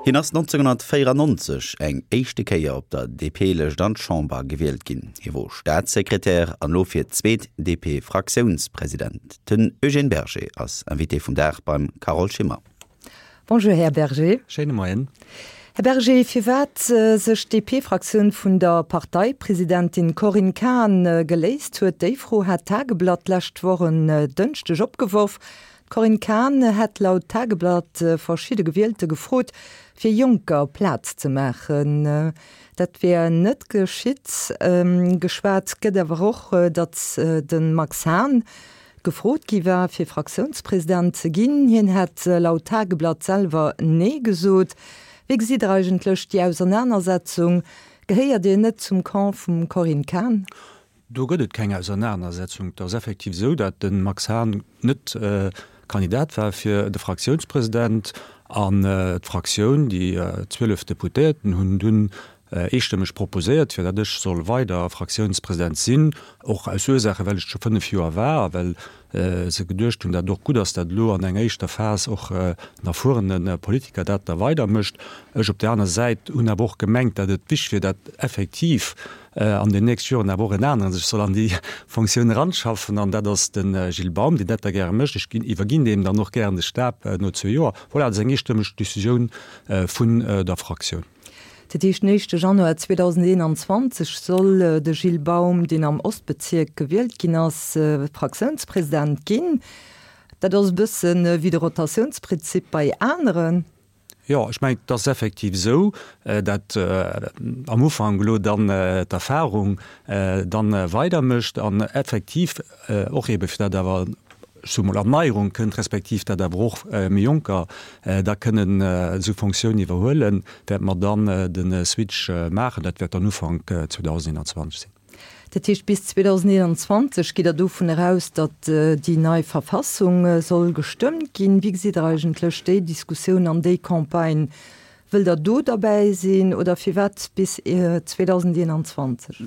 Hin ass 1994 eng échte Keier op der DP-le Standchamber gewählt ginn. Hi wo Staatssekretär an lo fir zweet DP-Fraktionspräsident. Den Eugène Berger ass Invité vum Dach beim Carol Schimmer. Bonjour, Herr Berger. Schöne Morgen. Herr Berger, fir wat sech DP-Fraktion vun der Parteipräsidentin Corinne Kahn geléist huet, déi froh hat Tageblatt lächt woren dënchtech opgeworf. Corinne Kahn hat laut Tageblatt verschiedene Gewählte gefrot, fir Juncker Platz zu machen. Dat wär net geschitt. Geschwat gëtt awer och, dat den Max Hahn gefrot giwer fir Fraktionspräsident ze ginn. Hien hat laut Tageblatt selber nee gesot. Wie sieht eigentlich die Auseinandersetzung? Geheiert Dir net zum Kampf vum Corinne Kahn? Du gëtt keine Auseinandersetzung. Das ist effektiv so, dat den Max Hahn net Kandidat war fir de Fraktionspräsident an Fraktion, die 12 Deputéten hunn dun eichstimmech proposiert, fir dat ichch soll weiter Fraktionspräsident sinn, och als Ursache, weil ich schon 5 Joer war, weil se gedurcht hun dat doch gut ass dat Lo an eng eichter Fas och nach vorenden Politiker dat da weiter mischt. Ech op der anderen Seite unerwoch gemengt, dat et wich fir dat effektiv an den nächsten Jahren wo anderen sich soll an die Funktion ranschaffen, an dat ass den Gilles Baum, die dat gerne mischt. Ich iwwergin dem dann noch gerne Stab no 2 Joer, wo er eng stimmech Decision vun der Fraktion. Der 1. Januar 2021 soll de Gilles Baum den am Ostbezirk gewählt gin als Fraktionspräsident ginn. Dat ass bëssen wie de Rotationsprinzip bei anderen. Ja, ich meine das effektiv so, dat am Ufang dann d'Erfahrung dann weiter mischt an effektiv och eben für dat war Erneuerung könnt respektiv der Bruch Juncker da können so Funktionen überholen, wird man dann den Switch machen, dat wird dann Anfang 2020 sein. Der Tisch bis 2021 geht er davon heraus, dass die neue Verfassung soll gestimmt gehen. Wie sieht eigentlich die Diskussion an die Kampagne? Will da du dabei sein oder für was bis 2021?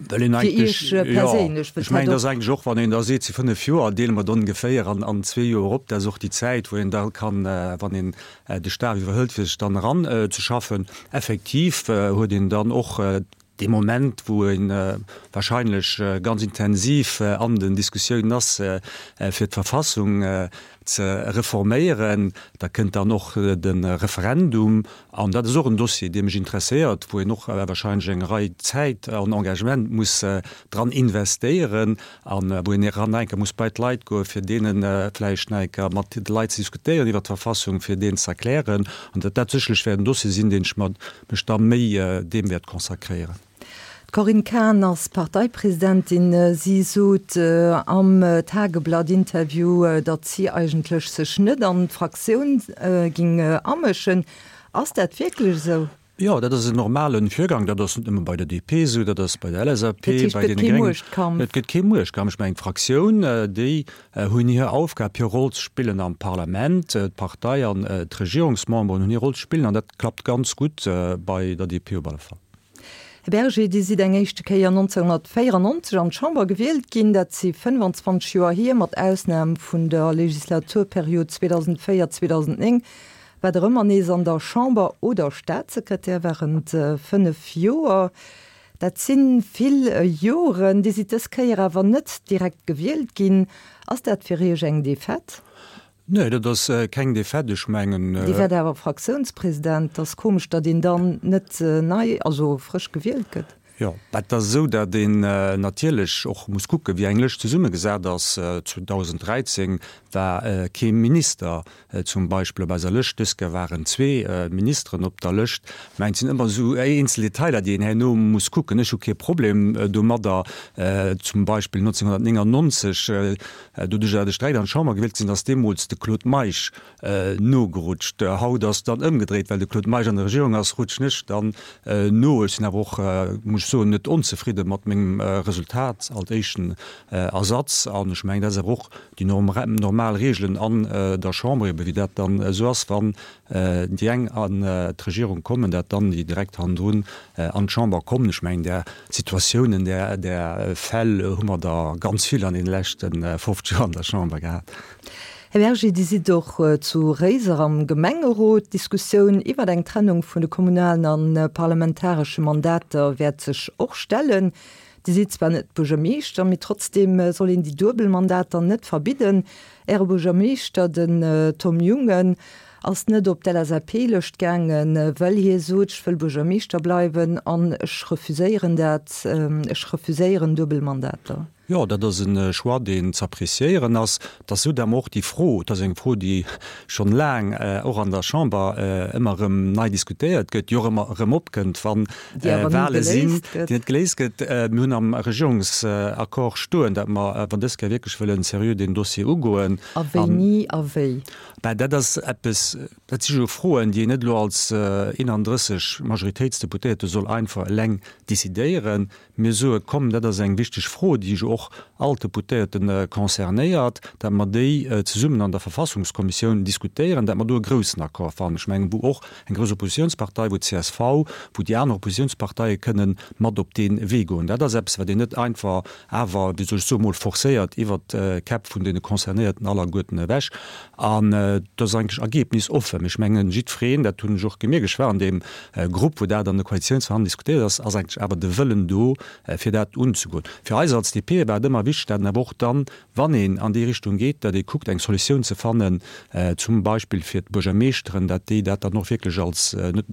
Ich meine das eigentlich auch, wenn da seht, sie von der Fjord, den man dann ungefähr an 2 Jahre ab, das ist auch die Zeit, wo ihn da kann, wenn die Staat überhüllt wird, dann ran zu schaffen. Effektiv hat ihn dann auch dem Moment, wo ihn wahrscheinlich ganz intensiv an den Diskussionen ist, für die Verfassung zu reformieren, da könnt er noch den Referendum, und das ist auch ein Dossier, dem mich interessiert, wo ich noch wahrscheinlich eine Reihe Zeit und Engagement muss dran investieren, an wo ich randenken muss bei den Leuten gehen, für denen vielleicht mit den Leuten zu diskutieren, über die Verfassung, für denen zu erklären, und tatsächlich werden Dossier sind, den ich mich dann mehr dem Wert konzentrieren. Corinne Kahn als Parteipräsidentin, sie sagt am Tageblatt-Interview, dass sie eigentlich sich nicht an die Fraktion ging amischen. Ist das wirklich so? Ja, das ist ein normaler Vorgang, das ist immer bei der DP so, das ist bei der LSAP, bei den Grünen. Es gibt kein Muschkampf. Ich meine, Fraktion, die haben ihre Aufgabe, ihre Rolle zu spielen am Parlament, die Partei und die Regierungsmember haben ihre Rolle zu spielen, und das klappt ganz gut bei der DP über den Fall. Berger, die sind eng echte Keier 1994 an Chamber gewählt gin, dat sie 25 Jahre hier mat Ausnahme vun der Legislaturperiode 2004-2009 war der immer nees an der Chamber oder Staatssekretär während 5 Joer. Dat sind viel Joren, die sie das Keier aber net direkt gewählt gin, as dat fir eng de Fett. Nee, das keng de Fädechmengen. Die werde aber Fraktionspräsident, das komisch, dat den dann net also frisch gewählt gëtt. Ja, das so, dat den natürlich auch muss gucken, wie englisch zu Summe gesagt, dass 2013 war kein Minister zum Beispiel bei der Löschdiske waren 2 Ministern op der Löscht. Meint sind immer so einzelne Teile, die no muss gucken, ist okay Problem. Du da zum Beispiel 1999 du den Streit an Schaumer gewählt sind, dass Demos de Claude Meisch no gerutscht. Haut das dann umgedreht, weil de Claude Meisch an der Regierung als rutsch nicht, dann no ist in der Woche muss so net unzufrieden mat mégem Resultat altéchen Ersatz an ich mein, auch die normal Regeln an der Chambre wie dat dann so ass wann die eng an die Regierung kommen, dat dann die direkt an doen an Chamber kommen. Ich mein, der Situationen der Fäll hummer da ganz viel an den lächten 50 an der Chambre gehabt. Herr Berger, die Sie doch zu Reiser am Gemengerot Diskussion über die Trennung von den kommunalen und parlamentarischen Mandaten wird sich auch stellen. Die sieht zwar nicht Bürgermeister, aber trotzdem sollen die Doppelmandate nicht verbieten. Bürgermeister, den Tom Jungen, als nicht op der SAP löscht gangen, weil hier so ich will Bürgermeister bleiben und ich refusieren Doppelmandate. Ja, dat is een Schwar den zerpressieren ass, dat so der mocht die froh, dat eng froh, die schon lang auch an der Chamber immer nei diskutiert gëtt Jo opkend van Wale sinn, die net gelesket hunn am Regierungsakkor stoen, dat man van deske wirklich will serieux den Dossier ugoen. Nie aéi. Bei dat dat si froen, die net lo als inandrisseg Majoritätsdeputete soll einfach leng desideieren, mir so kommen dat eng wichtig froh, die auch alte Deputeten konzernéiert, dat man déi ze summen an der Verfassungskommission diskutieren, dat man do grössen Akkor fan schmengen, wo auch en grösse Oppositionspartei, wo CSV, wo die anderen Oppositionspartei können mat op den Wego. Dat selbst wat de net einfach awer wie soch so mal forsäiert iwwer Kap vun den konzernierten aller guten wäch an das eigentlich Ergebnis offen. Ich mengen jiréen, dat hunn joch gemé geschwer an dem Gruppe, wo der dann de Koalitionsverhandlungen diskutiert, das eigentlich aber de Willen do fir dat unzugut. Für als DP immer wichtig, der Woche dann wann an die Richtung geht, da die guckt eng Solution zu fannen, zum Beispiel für Bürgermeisteren, dat die dat noch wirklich als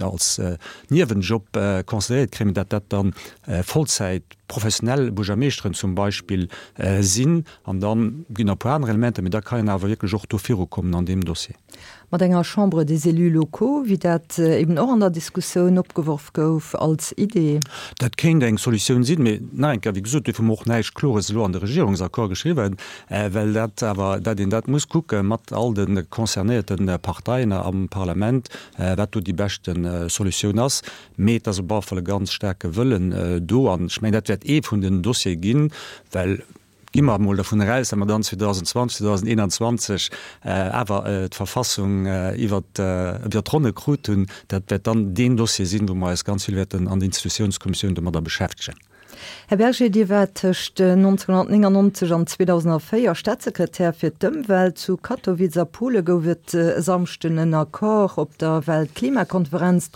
Nebenjob konsideriert kriegen, dat dann Vollzeit professionell Bürgermeisteren zum Beispiel sinn an dann ginnner paar andere Elemente, mit der kann aber wirklich auch dofir kommen an dem Dossier. Mat enger Chambre des élus locaux, wie dat eben auch an der Diskussion opgeworfen gouf als Idee. Dat kenint eng Solution sinn nein wie gesagt, vum och neich chlores Lo an der Regierungsakkor geschrieben, well dat muss gucken mat all den konzernierten Parteien am Parlament, wat du die besten Solution ass, met as barvolle ganz stärke wëllen do an ich mein, dat wird vun den Dossier ginn, well immer mal davon reis man dann 2020 2021 aber Verfassung iwwer tronne kruten, dat wird dann den Dossier sinn, wo man es ganz viel werden an die Institutionskommission man da beschäftigen. Herr Berger, die wärtecht 1999 an 2004 Staatssekretär fir d'Umwelt zu Katowice Pole gowet samstënnen Akkor op der Weltklimakonferenz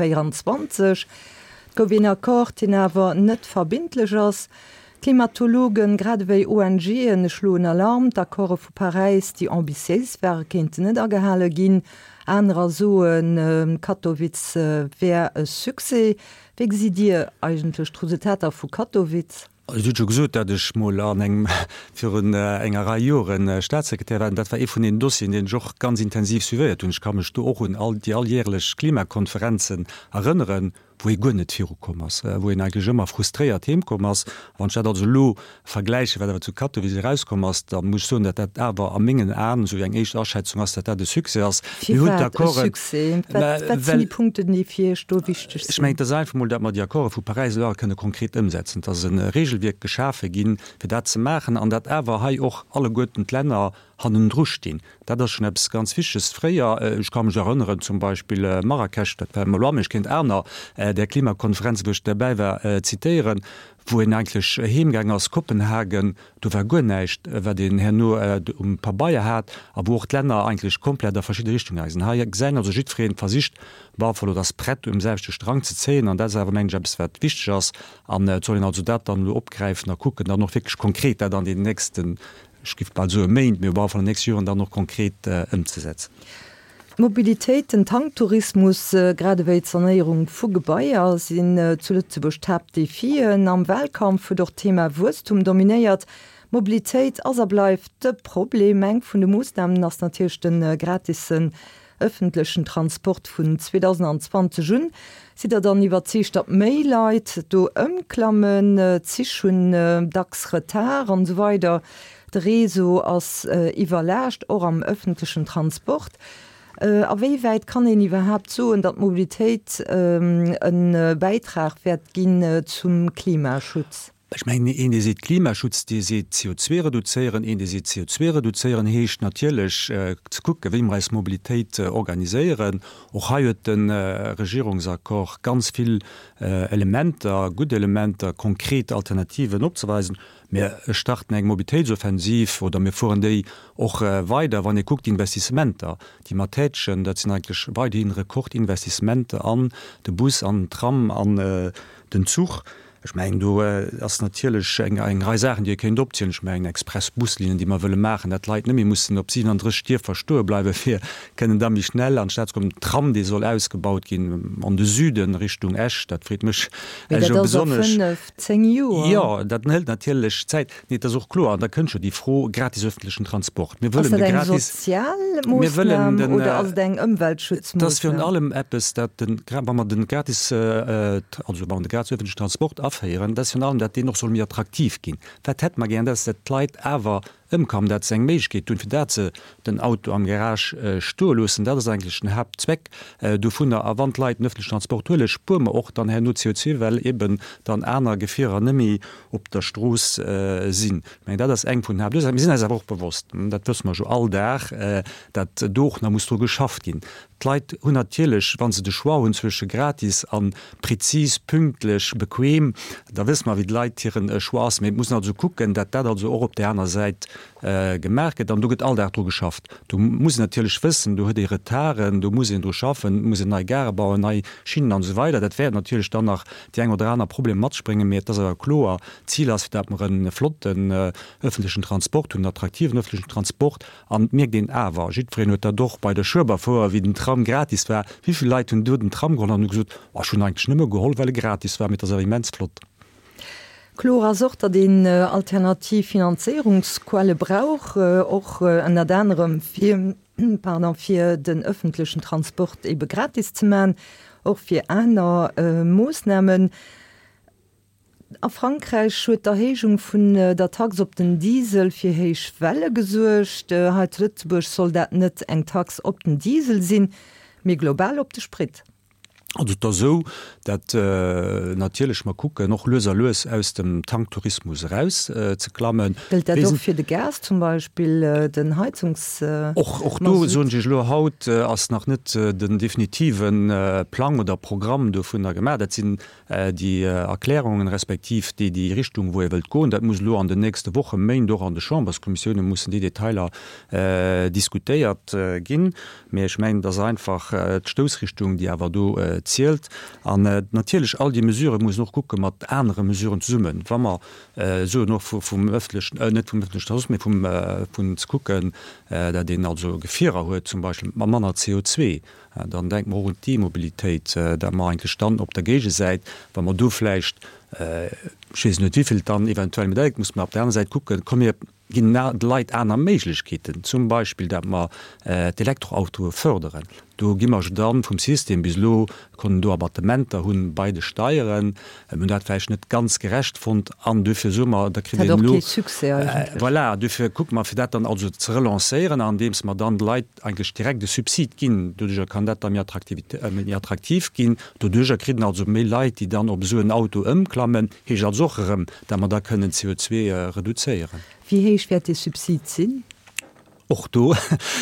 COP24 gowen Akkor den awer net verbindlech ass. Klimatologen gradéi ONG schloen Alarm, d'Akkorre vu Paris die ambitieuswer kind net agehale ginn, anrer soen Katowice wär e Suse. Wie si Dir eigentlech Trusetäter vu Katowice? gesot, dat ech mo an eng fir een enger Raioen Staatssekretär, dat war vun den Dossien den Joch ganz intensiv suiert. Und ich kann mech do och hun die alljährlech Klimakonferenzen erinnern, wo e gonnet virkommers, wo en eige ëmmer frustréiert Theemkommers, wann lo vergleiche, wer zu Katowice rauskommers, da muss so dat dat awer am mingen an so eng eich Erschätzung ass dat de Suse ass. Punkte nie fir sto wichtig. Ich meint mal, dat man die Akkorre vu Paris kënne konkret umsetzen, dat een Regelwirk geschafe ginn fir dat ze machen, an dat awer hai och alle goten Länder hannen Druch stehen. Dat schon ganz fiches freier. Ich kann mich erinnern zum Beispiel Marrakesch, ich kennt Erner der Klimakonferenz woch dabei war zitieren, wo en eigentlich Hemgang aus Kopenhagen du war gonnecht, wer den Herr nur paar Bayier hat, aber wo Länder eigentlich komplett der verschiedene Richtungen reisen. Ha sein also Südfrieden versicht war voll das Brett selbst Strang zu zählen an das mein Jobswert wichtig an also dat dann nur opgreifen gucken dann noch wirklich konkret an den nächsten Skift bald so meint mir war von nächsten Jahren dann noch konkret umzusetzen. Mobilitéit den Tanktourismus gradéi Zernierung vu Gebäier sinn zuletze bestabt die Vien am Weltkampf vu doch Thema Wurstum dominéiert. Mobilitéit as bleif de Problem eng vun de Moosnamen ass natierchten gratissen öffentlichen Transport vun 2020 Jun si er dann iwwer Zistadt Maileit, do ëmklammen, Zichun Dacksretar an so weiter. De Reso ass iwwerlächt or am öffentlichen Transport. A wie weit kann en überhaupt so dat Mobilität een Beitrag werd gin zum Klimaschutz? Ich meine, die sieht Klimaschutz, die sieht CO2 reduzieren, die sieht CO2 reduzieren, hecht natürlich zu gucken, wie wir als Mobilität organisieren. Auch hier den Regierungsakkord ganz viel Elemente, gute Elemente, konkrete Alternativen abzuweisen. Wir starten eng Mobilitätsoffensiv oder wir fuhren die auch weiter, wenn ihr guckt Investissementer. Die Matätschen, das sind eigentlich weiterhin Rekordinvestissementer an den Bus, an den Tram, an den Zug. Ich meine, du hast natürlich eng Sachen, die kein Option, ich meine Expressbuslinien, die man will machen, das Leute nicht mehr mussten, ob sie an der Stier verstohlen bleiben, wir können dann mich schnell anstatt kommen Tram, die soll ausgebaut gehen an den Süden Richtung Esch, das fried mich schon besonders. Ja, das hält natürlich Zeit. Nicht, das ist auch klar, da könnt ihr die froh gratis öffentlichen Transport. Wir wollen gratis Sozialmaßnahmen oder aus den Umweltschutz. Das für allem Apps, wenn man den gratis, also wenn man den gratis öffentlichen Transport aufhören, das allem, dass die noch so mehr attraktiv gehen. Was hätte man gerne, dass das Leute aber umkommen, dass es eng Mensch geht und für das den Auto am Garage stehen lassen, das ist eigentlich ein Hauptzweck. Du von der Avantleiten öffentlichen Transport spüren wir auch dann her nur CO2, weil eben dann einer Gefährer nicht mehr auf der Straße sind. Ich meine, das ist eng von wir sind uns aber auch bewusst. Das wissen wir schon all da, dass doch, da muss du geschafft gehen. Die Leute haben natürlich, wenn sie die Schwauen zwischen gratis an präzis, pünktlich, bequem, da wissen wir, wie die Leute hier Schwaß haben. Man muss also gucken, dass das also auch auf der anderen Seite gemerkt, dann du geht all dazu geschafft. Du musst natürlich wissen, du hast die Retaren, du musst ihn schaffen, musst neue Gare bauen, neue Schienen und so weiter. Das wird natürlich dann nach die ein oder andere Problem mitspringen mit, das ist klar. Ziel ist, dass man einen flotten öffentlichen Transport und einen attraktiven öffentlichen Transport an mir den aber. Ich habe da doch bei der Schirber vor, wie den Tram gratis war. Wie viele Leute haben den Tram geholt und gesagt, schon eigentlich nicht mehr geholt, weil er gratis war mit der immens flott. Chlora sucht den Alternativfinanzierungsquelle brauch auch an der anderem für den öffentlichen Transport eben gratis zu machen, auch für andere Maßnahmen. A Frankreich schuet der Heechung vun der Tax op den Diesel fir héich Welle gesuercht, Lützeburg soll dat net eng Tax op den Diesel sinn, mé global op de Sprit. Also da so, dat natürlich mal gucken noch löser aus dem Tanktourismus raus zu klammen. Für de Gas zum Beispiel den Heizungs auch du so haut als nach net den definitiven Plan oder Programm du vun der gemerk, dat sind die Erklärungen respektiv die Richtung wo ihr wilt go, dat muss lo an de nächste Woche Main doch an de Chamberskommissionen muss die Detailer diskutiert gin. Mir ich mein das einfach Stoßrichtung, die aber du zielt an natürlich all die mesure muss noch gucken mat andere mesuren summen Wa man so noch vom öffentlichen net vom öffentlichen von gucken der den also Gefährer huet zum Beispiel man manner CO2 dann denkt man die Mobilität der man ein gestand op der Gege seit wenn man du fleischcht wieviel dann eventuell mit muss man auf der anderen Seite gucken kom ihr Leiit einer Meiglichkeiten zum Beispiel dat man Elektroauto förderen. Du gimmer dann vom System bis lo können du Appartementer hunn beide steieren dat net ganz gerecht von an dufir Summer voilà, dufir guck man fir dat dann also zu relanceieren an dems man dann Leiit eigentlich direkte Subsid gin du kann dat attraktiv gin du ducher kriden also mé Leiit die dann op so ein Auto ëmklammen hi als socherem dat man da können CO2 reduzieren. Wie heich werd de Subsid sinn? Och du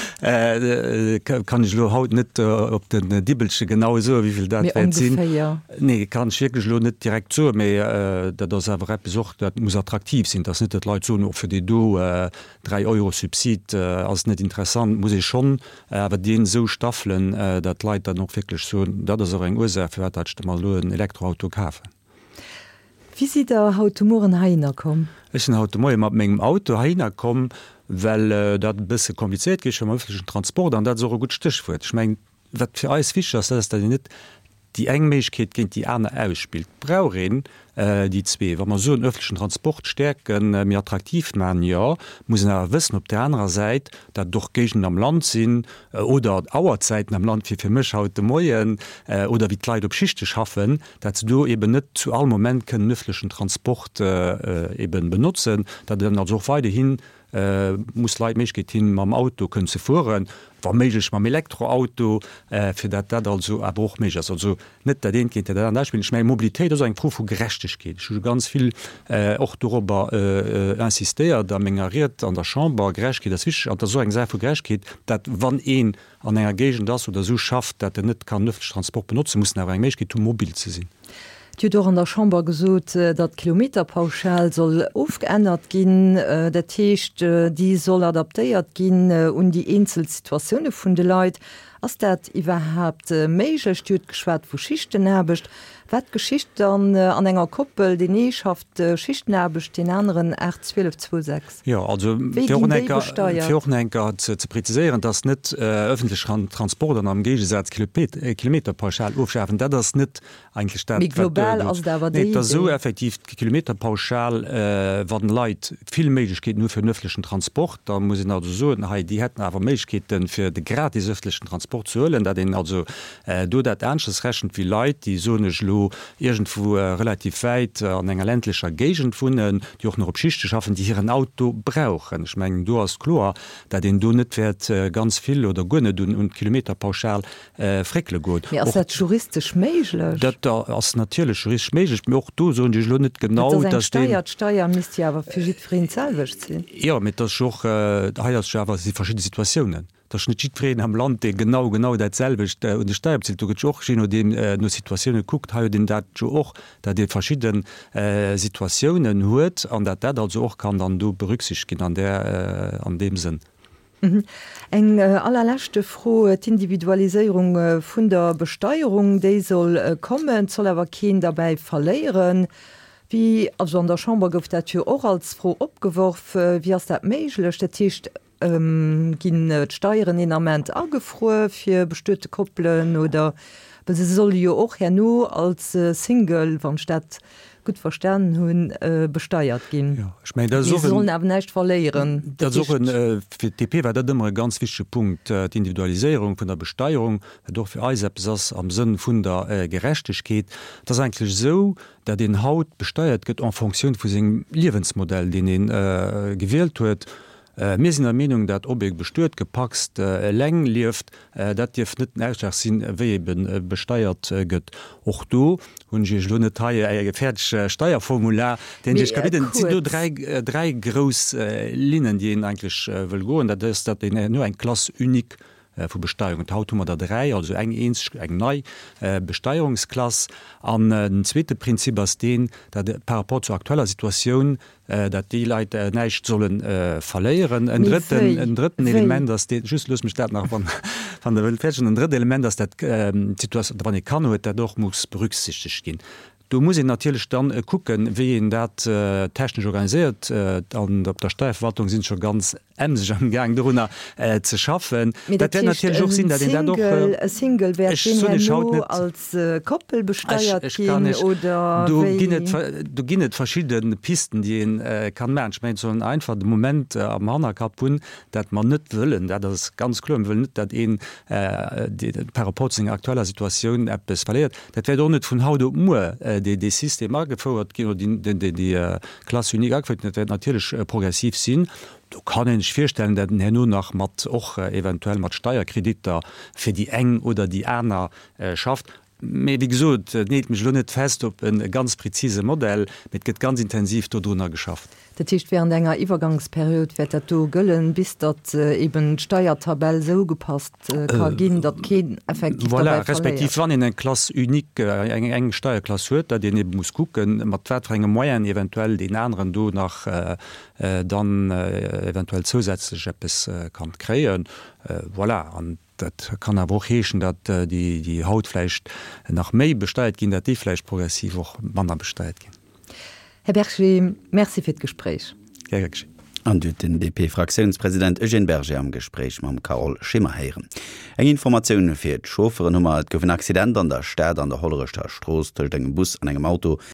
kann ich lo haut net op den Dibelsche genau so wieviel dat sinn. Nee kann wirklich lo net direkt so dat das awer besucht dat muss attraktiv sinn, das net Leiit so fir de do 3 € Subsid als net interessant muss ich schon awer den so staffeln dat Leiit dann noch wirklich so dat eng Ursache dat mal lo ein Elektroauto kafe. Wie sieht der Automoren heiner kom? Ich haut mat mégem Auto heiner kom, well dat bisse kompliziert gi am öffentlichen Transport an dat so gut stich huet. Ich mein, wat fir alles Fischer net die Engmeigkeet ginint die Äne ausspielt. Braurin die zwee, Wa man so einen öffentlichen Transport stärken mir attraktiv man ja, muss er wissen op der anderen Seite, dat doch Gegent am Land sinn oder Auerzeiten am Land fir Mch haut de Moien oder wie Leiit op Schichte schaffen, dat du eben net zu all moment können öffentlichen Transport eben benutzen, dat dann also weiterhin muss Leiit méch geht hin mam Auto können ze fuhren, war méigch mam Elektroauto fir dat also abruch méch also net der den kind ich mein Mobilitéit eng Pro vu gerechtech geht. Ich ganz viel och darüber insistiert, der mengeriert an der Chamber gerecht geht wich an der so eng se vu gerecht geht, dat wann een an enger Gegen das oder so schafft, dat er net kann Transport benutzen muss eng méch geht mobil ze sinn. Doch an der Chamber gesot, dat Kilometerpauschal soll aufgeändert gin, der Techt die soll adaptéiert gin die Einzelsituationen vun de Leiit, ass dat iwwerhaft méiger stürt geschwert vu Schichten erbecht, wat Geschicht dann an enger Koppel den schafft Schichten erbecht den anderen 1226. Ja, also Fürnenker zu präzisieren, dass net öffentlich Transport an am Gegensatz Kilometerpauschal aufschaffen, da das net eigentlich so effektiv Kilometerpauschal werden Leiit viel Möglichkeit nur für den öffentlichen Transport, da muss ich also so die hätten aber Möglichkeiten für den gratis öffentlichen Transport zu holen, da den also du dat ernstes rächen wie Leiit, die so lo irgendwo relativ weit an enger ländlicher Gegend vunnen, die auch noch op Schichte schaffen, die hier ein Auto brauchen. Ich mein, du hast klar, da den du net werd ganz viel oder gonne du und Kilometerpauschal frickle gut. Ja, juristisch méiglech. Dat as natürlich juristisch méiglech mir auch du so die net genau Steuer mis jawer fürselwech sinn. Ja, mit der Schoch die verschiedene Situationen. Der Schnittschiedreden am Land de genau datselbecht und de Steuerbezit dem no Situationen guckt ha den dat och dat de verschiedenen Situationen huet an dat also auch kann dann du berücksichtigen an dem Sinn. Eng allerlächte froh d'Individualisierung vun der Besteuerung déi soll kommen, soll awer Kind dabei verleieren. Wie also an der Chamber gouf dat och als froh opgeworfen, wie as dat méiglech der Tischcht ginn Steuern inament agefro fir bestëtte Koppeln oder se soll jo och her no als Single van Stadt gut verstanden hunn besteuert gin. Ja, ich mein, nicht verleieren. Für DP war dat immer ganz wichtige Punkt die Individualisierung von der Besteuerung doch für Eis am Sinn vun der Gerechtigkeit. Das eigentlich so, dat den Haut besteuert gëtt en Funktion vu segem Lebensmodell, den den gewählt huet. Mir sind der Meinung, dat ob ich bestört gepackt leng lieft, dat Dir net sinn weben besteuert gëtt. Och du hun gefährtsche Steuerformular, den ich drei groß Linien, die eigentlich will go, dat ist dat nur ein Klasse unik vu Besteuerung Auto der 3, also eng nei Besteuerungsklasse an den zweite Prinzip as den, dat par rapport zur aktueller Situation dat die Leiit neicht sollen verleieren. Ein dritten Element mich nach van der Welt ein dritte Element, dass dat Situation ich kann huet, der doch muss berücksichtigt gin. Du muss ich natürlich dann gucken, wie in dat technisch organisiert op der Steuerverwaltung sind schon ganz emsig am Gang darunter zu schaffen. Single als Koppel besteuert oder du ginnet verschiedene Pisten, die kann man ich mein, so ein einfach Moment am Hanakapun, dat man net willen, das ganz klar will net, dat die Parapotzing aktueller Situation App es verliert. Dat wird nicht von Haut die System gefordert die Klasse unik natürlich progressiv sind. Du kann ich feststellen, dat den nur nach mat och eventuell mat Steuerkrediter fir die eng oder die Äner schafft. Wie gesagt, net mich net fest op een ganz präzise Modell mit get ganz intensiv dodonner geschafft. Der Tisch während enger Übergangsperiode wird du göllen, bis dat eben Steuertabelle so gepasst gin dat effektiv respektiv wann in en Klasse unik eng Steuerklasse huet, dat den eben muss gucken maträge Moien eventuell den anderen do nach dann eventuell zusätzlich es kann kreen voilà an dat kann er woch heechen, dat die Hautfleisch nach méi besteuert gin, dat die Fleisch progressiv och Mann besteuert gin. Herr Berger, merci fir d Gespräch. Ja, an den DP-Fraktionspräsident Eugène Berger am Gespräch mam Karol Schimmerheieren. Eng Informationoun fir d Chauffeuren hummer et gouf en Accident an der Stadt an der Hollerechter Stroos tëcht engem Bus an engem Auto